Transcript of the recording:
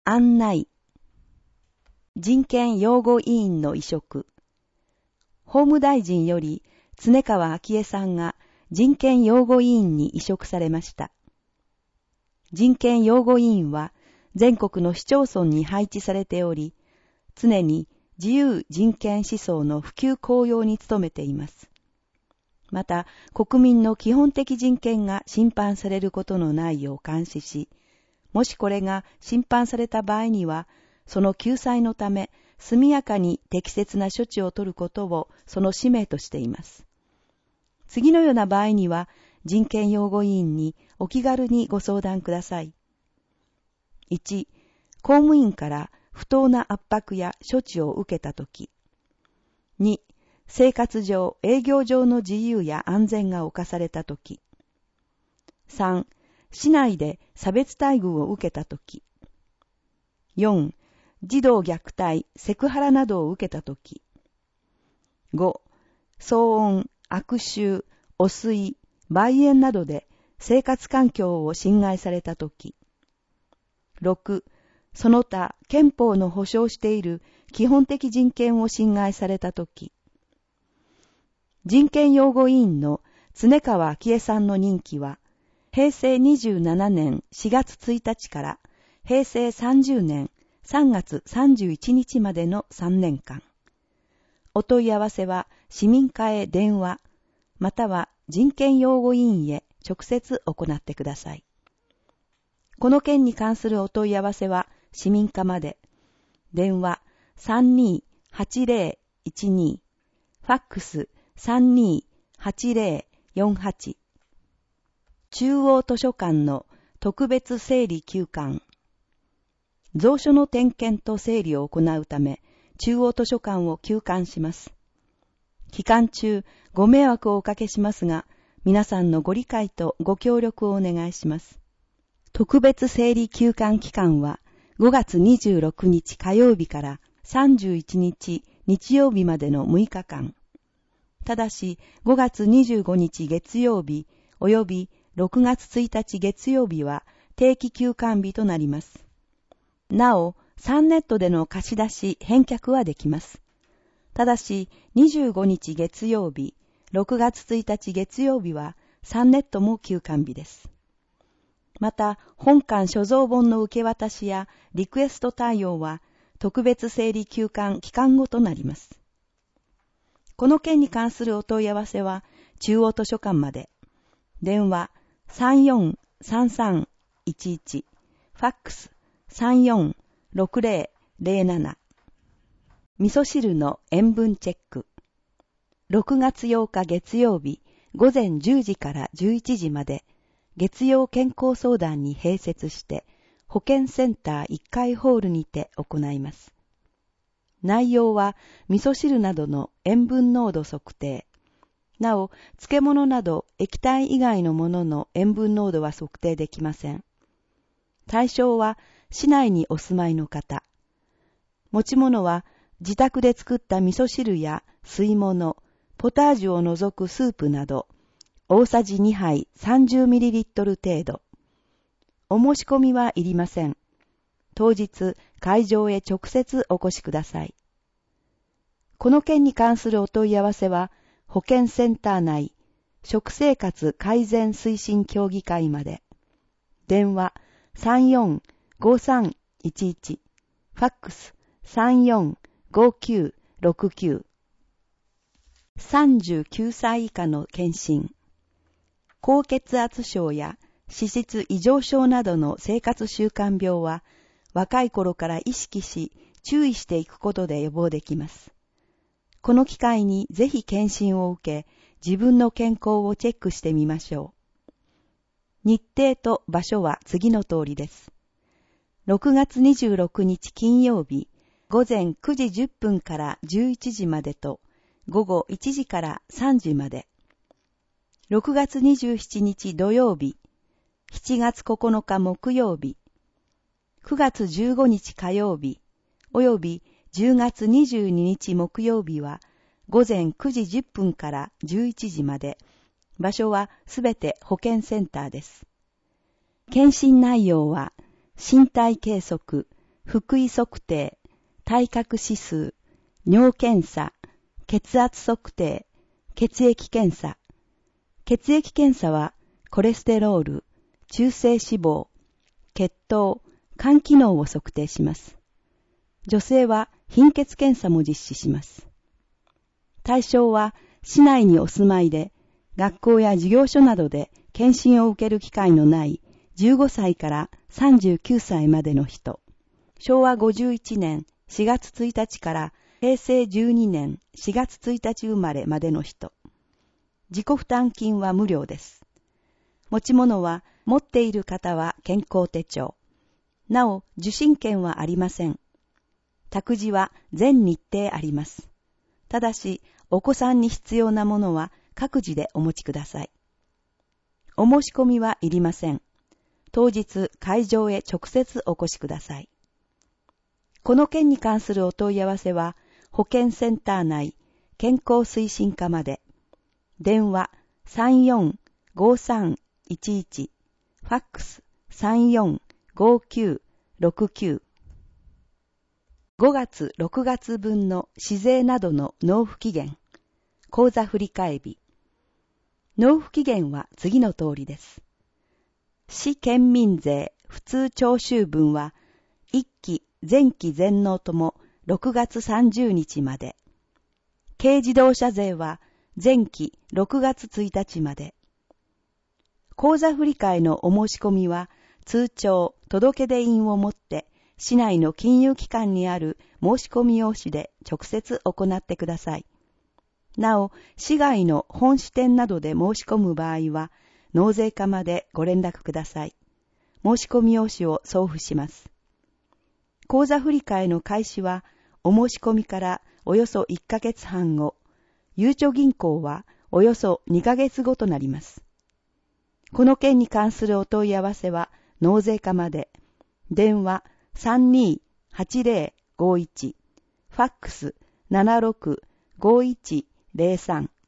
案内。人権擁護委員の委嘱。法務大臣より常川昭恵さんが人権擁護委員に委嘱されました。人権擁護委員は全国の市町村に配置されており、常に自由人権思想の普及向揚に努めています。また、国民の基本的人権が侵犯されることのないよう監視し、もしこれが侵犯された場合には、その救済のため、速やかに適切な処置を取ることをその使命としています。次のような場合には、人権擁護委員にお気軽にご相談ください。1、公務員から不当な圧迫や処置を受けたとき。2、生活上、営業上の自由や安全が侵されたとき。3、市内で差別待遇を受けたとき。4、児童虐待、セクハラなどを受けたとき。5、騒音、悪臭、汚水、梅煙などで生活環境を侵害されたとき。6、その他憲法の保障している基本的人権を侵害されたとき。人権擁護委員の常川昭恵さんの任期は、平成27年4月1日から平成30年3月31日までの3年間。お問い合わせは市民課へ電話、または人権擁護委員へ直接行ってください。この件に関するお問い合わせは市民課まで。電話 32-8012、ファックス 32-8048。中央図書館の特別整理休館。蔵書の点検と整理を行うため、中央図書館を休館します。期間中、ご迷惑をおかけしますが、皆さんのご理解とご協力をお願いします。特別整理休館期間は、5月26日火曜日から31日日曜日までの6日間。ただし、5月25日月曜日及び6月1日月曜日は定期休館日となります。なお、サンネットでの貸し出し返却はできます。ただし、25日月曜日、6月1日月曜日はサンネットも休館日です。また、本館所蔵本の受け渡しやリクエスト対応は特別整理休館期間後となります。この件に関するお問い合わせは中央図書館まで。電話 34-3311、ファックス 34-6007。味噌汁の塩分チェック。6月8日月曜日午前10時から11時まで月曜健康相談に併設して保健センター1階ホールにて行います。内容は味噌汁などの塩分濃度測定。なお、漬物など液体以外のものの塩分濃度は測定できません。対象は市内にお住まいの方。持ち物は自宅で作った味噌汁や吸い物、ポタージュを除くスープなど、大さじ2杯 30ml 程度。お申し込みはいりません。当日、会場へ直接お越しください。この件に関するお問い合わせは、保健センター内、食生活改善推進協議会まで。電話 34-5311、ファックス 34-5969。39歳以下の検診。高血圧症や脂質異常症などの生活習慣病は、若い頃から意識し、注意していくことで予防できます。この機会にぜひ検診を受け、自分の健康をチェックしてみましょう。日程と場所は次の通りです。6月26日金曜日、午前9時10分から11時までと、午後1時から3時まで。6月27日土曜日、7月9日木曜日、9月15日火曜日、および10月22日木曜日は午前9時10分から11時まで、場所はすべて保健センターです。検診内容は身体計測、 腹囲測定、体格指数、尿検査、血圧測定、血液検査。血液検査はコレステロール、中性脂肪、血糖、肝機能を測定します。女性は貧血検査も実施します。対象は市内にお住まいで、学校や事業所などで検診を受ける機会のない15歳から39歳までの人。昭和51年4月1日から平成12年4月1日生まれまでの人。自己負担金は無料です。持ち物は持っている方は健康手帳。なお、受診券はありません。託児は全日程あります。ただし、お子さんに必要なものは各自でお持ちください。お申し込みはいりません。当日会場へ直接お越しください。この件に関するお問い合わせは、保健センター内健康推進課まで。電話 34-5311、ファックス 34-5969。5月6月分の市税などの納付期限、口座振替日。納付期限は次の通りです。市県民税普通徴収分は1期前期全納とも6月30日まで。軽自動車税は前期6月1日まで。口座振替のお申し込みは通帳届出印をもって市内の金融機関にある申し込み用紙で直接行ってください。なお、市外の本支店などで申し込む場合は、納税課までご連絡ください。申し込み用紙を送付します。口座振替の開始は、お申し込みからおよそ1ヶ月半後、ゆうちょ銀行はおよそ2ヶ月後となります。この件に関するお問い合わせは、納税課まで、電話328051、ファックス765103